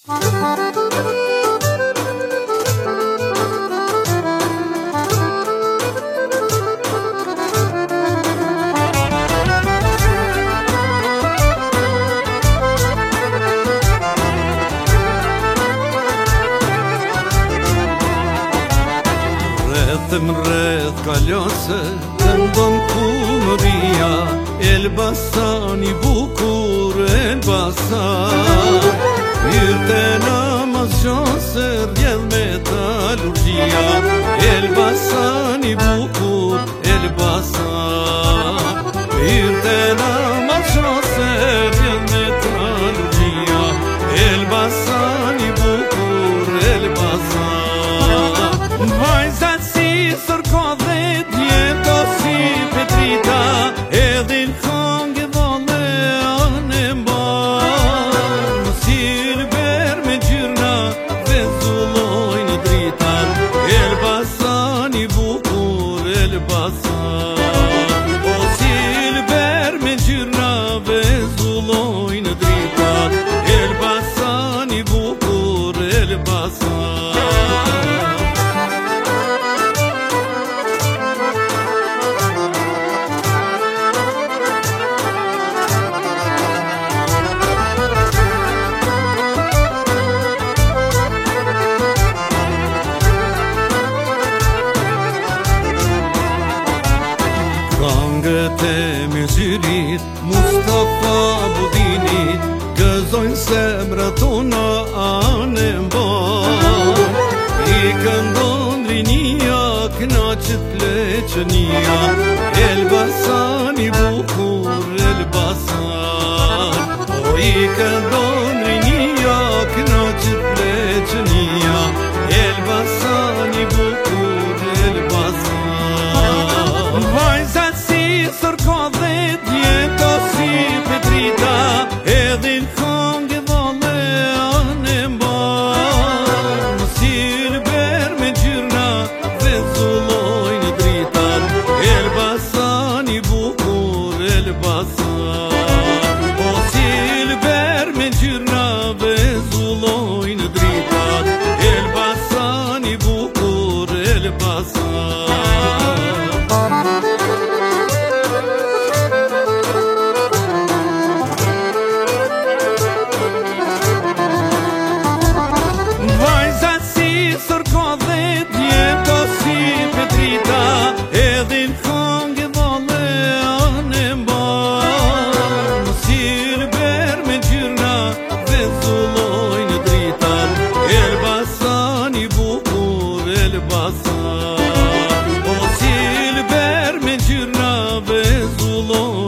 Rreth kalose të ndon kumëria, Elbasan i bukur Elbasan. Hyrte namaz qase rrjedh metallurgjia, Elbasan i bukur Elbasan. Hyrte namaz qase rrjedh metallurgjia, Elbasan i bukur Elbasan. Vajzat si sërko dhe djeto si Petrita, edhin hange dhone anë mbar. Në silber me gjyrna dhe zullojnë dritan, Elbasan i bukur Elbasan. O silber me gjyrna dhe zullojnë dritan, Elbasan i bukur Elbasan. Këngët e mjëzyrit Mustafa Budinit gëzojnë semra tona anë mbar. I këndon rinia knaqet pleqënia, Elbasan i bukur Elbasan. O i këndon rinia knaqet pleqënia, Elbasan i bukur Elbasan. Vajzat si sërko dhe djeto si Petrita, edhin hange dhone anë mbar. Në silber me gjyrna dhe zullojnë dritan, Elbasan i bukur Elbasan. O silber me gjyrna dhe zullojnë dritan, Elbasan i bukur Elbasan. Vajzat si sërko dhe djeto si Petrita, edhin hange dhone anë mbar. Në silber me gjyrna dhe zullojnë dritan, Elbasan i bukur Elbasan. O silber me gjyrna dhe zullojnë